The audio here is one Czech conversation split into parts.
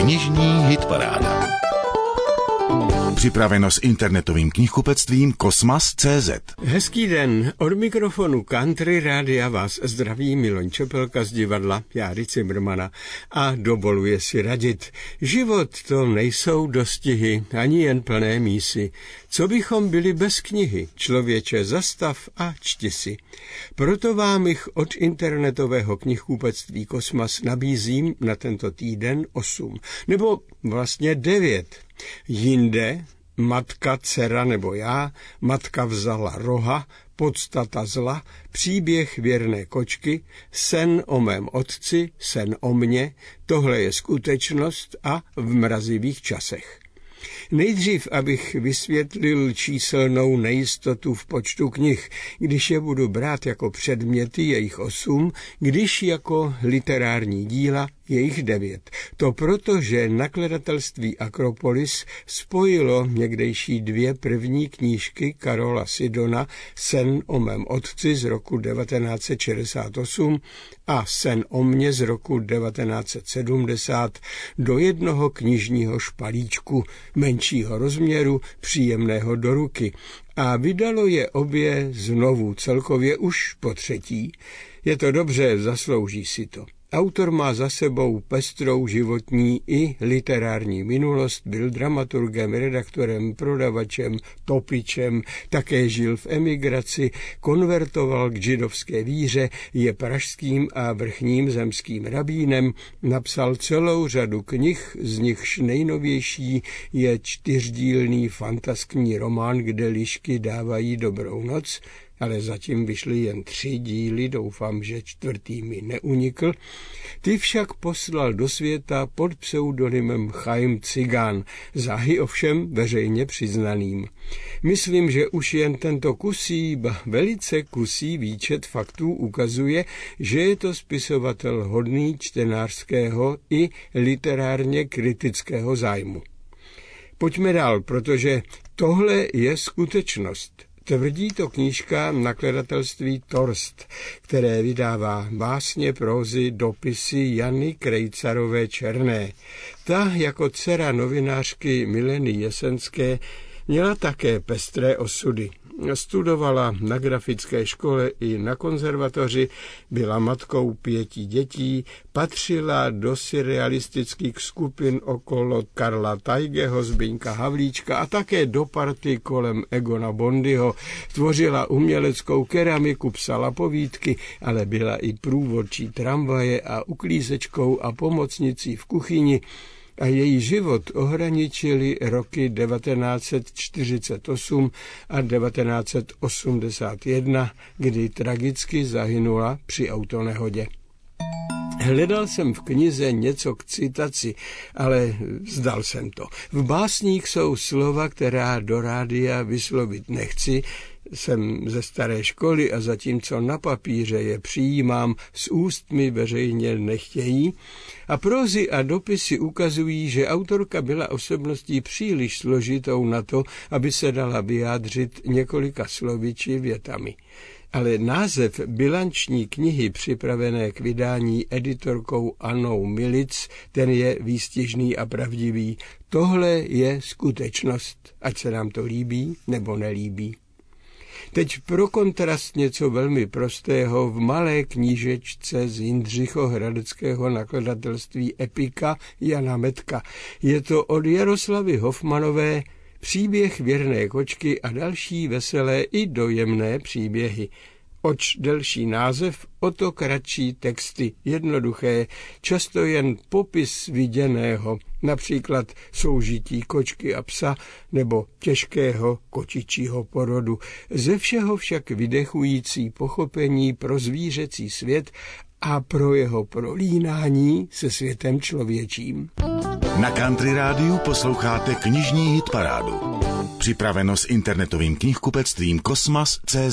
Knižní hitparáda. Připraveno s internetovým knihkupectvím Kosmas.cz. Hezký den, od mikrofonu Country Rádia vás zdraví Miloň Čepelka z divadla Járy Cimrmana a dovoluje si radit. Život to nejsou dostihy, ani jen plné mísy. Co bychom byli bez knihy? Člověče, zastav a čti si. Proto vám jich od internetového knihkupectví Kosmas nabízím na tento týden 8, nebo vlastně 9. Jinde, matka, dcera nebo já, matka vzala roha, podstata zla, příběh věrné kočky, sen o mém otci, sen o mně, tohle je skutečnost a v mrazivých časech. Nejdřív, abych vysvětlil číselnou nejistotu v počtu knih, když je budu brát jako předměty, je jich 8, když jako literární díla je jich 9. To proto, že nakladatelství Akropolis spojilo někdejší 2 první knížky Karola Sidona, Sen o mém otci z roku 1968 a Sen o mně z roku 1970 do jednoho knižního špalíčku menšího rozměru, příjemného do ruky. A vydalo je obě znovu, celkově už po 3. Je to dobře, zaslouží si to. Autor má za sebou pestrou životní i literární minulost, byl dramaturgem, redaktorem, prodavačem, topičem, také žil v emigraci, konvertoval k židovské víře, je pražským a vrchním zemským rabínem, napsal celou řadu knih, z nichž nejnovější je 4dílný fantaskní román, kde lišky dávají dobrou noc, ale zatím vyšly jen 3 díly, doufám, že 4. mi neunikl. Ty však poslal do světa pod pseudonymem Chaim Cigán, záhy ovšem veřejně přiznaným. Myslím, že už jen tento velice kusý výčet faktů ukazuje, že je to spisovatel hodný čtenářského i literárně kritického zájmu. Pojďme dál, protože tohle je skutečnost. Tvrdí to knížka nakladatelství Torst, které vydává básně, prózy, dopisy Jany Krejcarové Černé. Ta jako dcera novinářky Mileny Jesenské měla také pestré osudy. Studovala na grafické škole i na konzervatoři, byla matkou 5 dětí, patřila do surrealistických skupin okolo Karla Tajgeho, Zbyňka Havlíčka a také do party kolem Egona Bondyho. Tvořila uměleckou keramiku, psala povídky, ale byla i průvodčí tramvaje a uklízečkou a pomocnicí v kuchyni. A její život ohraničili roky 1948 a 1981, kdy tragicky zahynula při autonehodě. Hledal jsem v knize něco k citaci, ale vzdal jsem to. V básních jsou slova, která do rádia vyslovit nechci, jsem ze staré školy a zatímco na papíře je přijímám, z úst mi veřejně nechtějí. A prózy a dopisy ukazují, že autorka byla osobností příliš složitou na to, aby se dala vyjádřit několika slovy či větami. Ale název bilanční knihy připravené k vydání editorkou Annou Milic, ten je výstižný a pravdivý. Tohle je skutečnost, ať se nám to líbí nebo nelíbí. Teď pro kontrast něco velmi prostého v malé knížečce z Jindřichohradeckého nakladatelství Epika Jana Metka. Je to od Jaroslavy Hofmanové Příběh věrné kočky a další veselé i dojemné příběhy. Oč delší název, o to kratší texty, jednoduché, často jen popis viděného, například soužití kočky a psa nebo těžkého kočičího porodu. Ze všeho však vydechující pochopení pro zvířecí svět a pro jeho prolínání se světem člověčím. Na Country Rádiu posloucháte knižní hitparádu. Připraveno s internetovým knihkupectvím Kosmas.cz.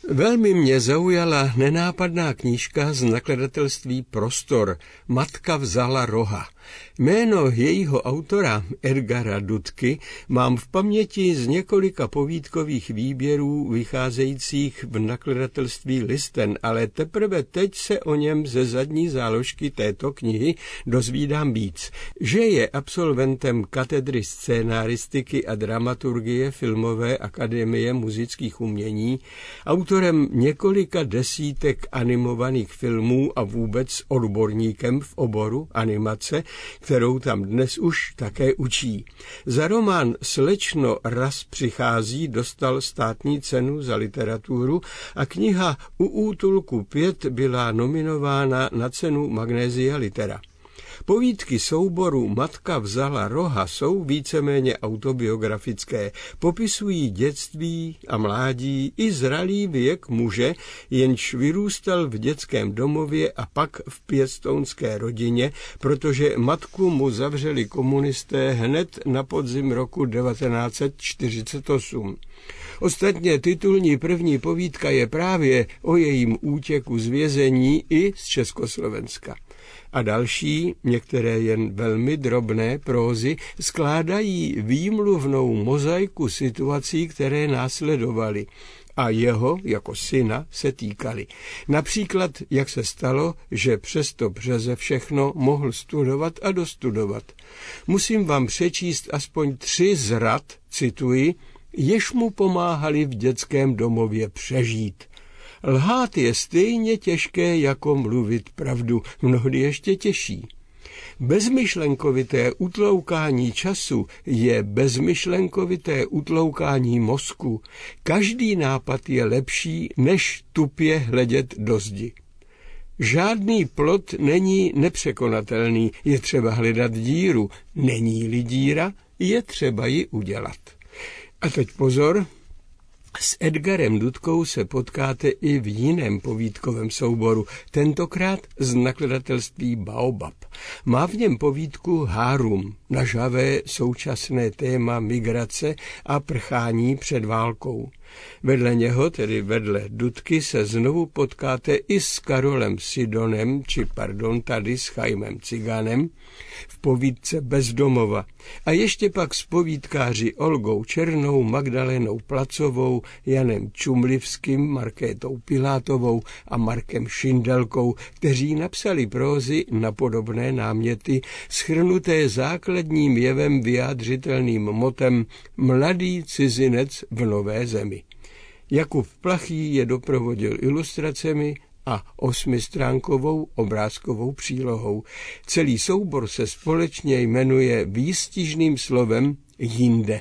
Velmi mě zaujala nenápadná knížka z nakladatelství Prostor. Matka vzala roha. Jméno jejího autora, Edgara Dudky, mám v paměti z několika povídkových výběrů vycházejících v nakladatelství Listen, ale teprve teď se o něm ze zadní záložky této knihy dozvídám víc. Že je absolventem katedry scénaristiky a dramaturgie Filmové akademie muzických umění, autorem několika desítek animovaných filmů a vůbec odborníkem v oboru animace, kterou tam dnes už také učí. Za román Slečno raz přichází dostal státní cenu za literaturu a kniha U útulku 5 byla nominována na cenu Magnesia Litera. Povídky souboru Matka vzala roha jsou víceméně autobiografické, popisují dětství a mládí i zralý věk muže, jenž vyrůstal v dětském domově a pak v pěstounské rodině, protože matku mu zavřeli komunisté hned na podzim roku 1948. Ostatně titulní první povídka je právě o jejím útěku z vězení i z Československa. A další, některé jen velmi drobné prózy, skládají výmluvnou mozaiku situací, které následovaly a jeho jako syna se týkaly. Například, jak se stalo, že přesto přeze všechno mohl studovat a dostudovat. Musím vám přečíst aspoň 3 z rad, cituji, jež mu pomáhali v dětském domově přežít. Lhát je stejně těžké, jako mluvit pravdu, mnohdy ještě těžší. Bezmyšlenkovité utloukání času je bezmyšlenkovité utloukání mozku. Každý nápad je lepší, než tupě hledět do zdi. Žádný plot není nepřekonatelný, je třeba hledat díru. Není-li díra, je třeba ji udělat. A teď pozor, s Edgarem Dudkou se potkáte i v jiném povídkovém souboru, tentokrát z nakladatelství Baobab. Má v něm povídku Hárum, nažhavé současné téma migrace a prchání před válkou. Vedle něho, tedy vedle Dudky, se znovu potkáte i s Karolem Sidonem, tady s Chaimem Ciganem, v povídce Bezdomova. A ještě pak s povídkáři Olgou Černou, Magdalenou Placovou, Janem Čumlivským, Markétou Pilátovou a Markem Šindelkou, kteří napsali prózy na podobné náměty, shrnuté základním jevem vyjádřitelným motem Mladý cizinec v nové zemi. Jakub Plachý je doprovodil ilustracemi a 8stránkovou obrázkovou přílohou. Celý soubor se společně jmenuje výstižným slovem Jinde.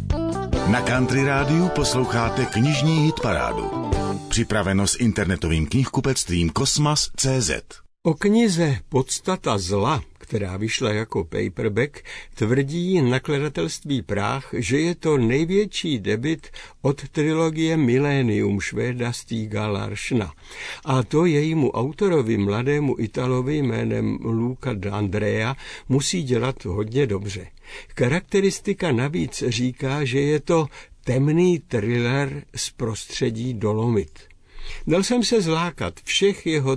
Na Country Rádiu posloucháte knižní hitparádu. Připraveno s internetovým knihkupectvím Kosmas.cz. O knize Podstata zla, která vyšla jako paperback, tvrdí nakladatelství Práh, že je to největší debut od trilogie Millennium Švéda Stiga Larssona. A to jejímu autorovi, mladému Italovi jménem Luca D'Andrea, musí dělat hodně dobře. Charakteristika navíc říká, že je to temný thriller z prostředí Dolomit. Dal jsem se zlákat, všech jeho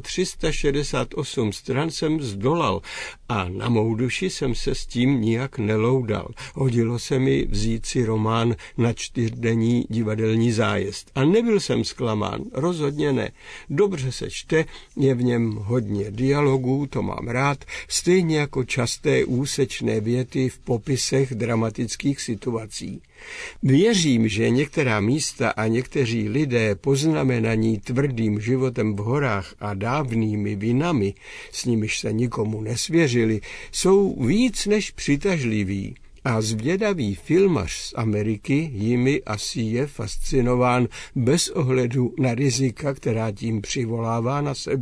368 stran jsem zdolal a na mou duši jsem se s tím nijak neloudal. Hodilo se mi vzít si román na 4denní divadelní zájezd. A nebyl jsem zklamán, rozhodně ne. Dobře se čte, je v něm hodně dialogů, to mám rád, stejně jako časté úsečné věty v popisech dramatických situací. Věřím, že některá místa a někteří lidé poznamenaní tvrdým životem v horách a dávnými vinami, s nimiž se nikomu nesvěřili, jsou víc než přitažliví. A zvědavý filmař z Ameriky jimi asi je fascinován bez ohledu na rizika, která tím přivolává na sebe.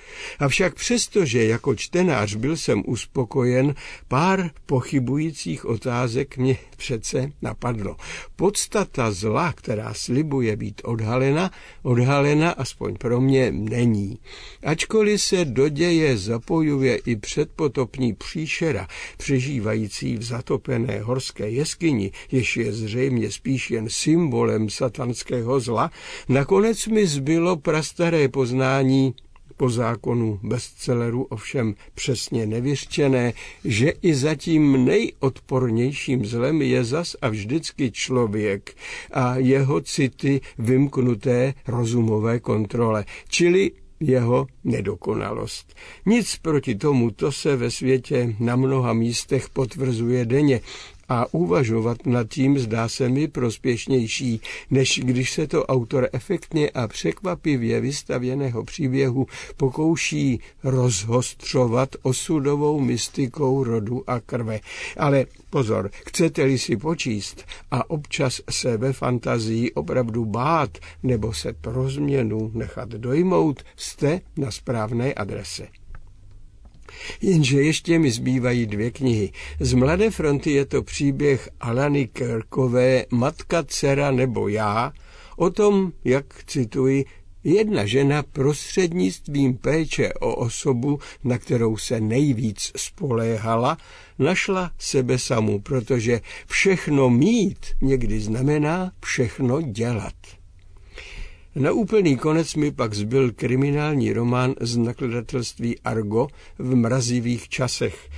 Avšak přestože jako čtenář byl jsem uspokojen, pár pochybujících otázek mě přece napadlo. Podstata zla, která slibuje být odhalena aspoň pro mě není. Ačkoliv se do děje zapojuje i předpotopní příšera, přežívající v zatopené horské jeskyni, jež je zřejmě spíš jen symbolem satanského zla, nakonec mi zbylo prastaré poznání, po zákonu bestselleru ovšem přesně nevyřčené, že i za tím nejodpornějším zlem je zas a vždycky člověk a jeho city vymknuté rozumové kontrole, čili jeho nedokonalost. Nic proti tomu, to se ve světě na mnoha místech potvrzuje denně a uvažovat nad tím zdá se mi prospěšnější, než když se to autor efektně a překvapivě vystavěného příběhu pokouší rozhostřovat osudovou mystikou rodu a krve. Ale pozor, chcete-li si počíst a občas se ve fantazii opravdu bát nebo se pro změnu nechat dojmout, jste na správné adrese. Jenže ještě mi zbývají 2 knihy. Z Mladé fronty je to příběh Alany Kirkové Matka, dcera nebo já, o tom, jak, cituji, jedna žena prostřednictvím péče o osobu, na kterou se nejvíc spoléhala, našla sebe samu, protože všechno mít někdy znamená všechno dělat. Na úplný konec mi pak zbyl kriminální román z nakladatelství Argo v mrazivých časech.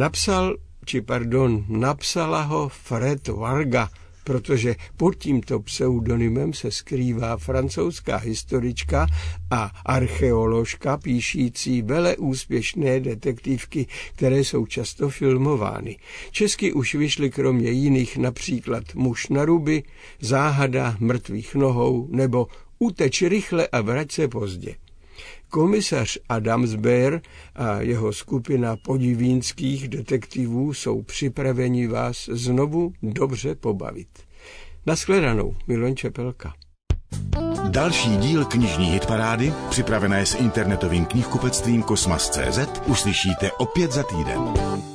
Napsala ho Fred Varga, protože pod tímto pseudonymem se skrývá francouzská historička a archeoložka píšící veleúspěšné detektivky, které jsou často filmovány. Česky už vyšly kromě jiných například Muž na ruby, Záhada mrtvých nohou nebo Uteč rychle a vrať se pozdě. Komisař Adamsberg a jeho skupina podivínských detektivů jsou připraveni vás znovu dobře pobavit. Nashledanou, Miloň Čepelka. Další díl knižní hitparády, připravené s internetovým knihkupectvím Kosmas.cz, uslyšíte opět za týden.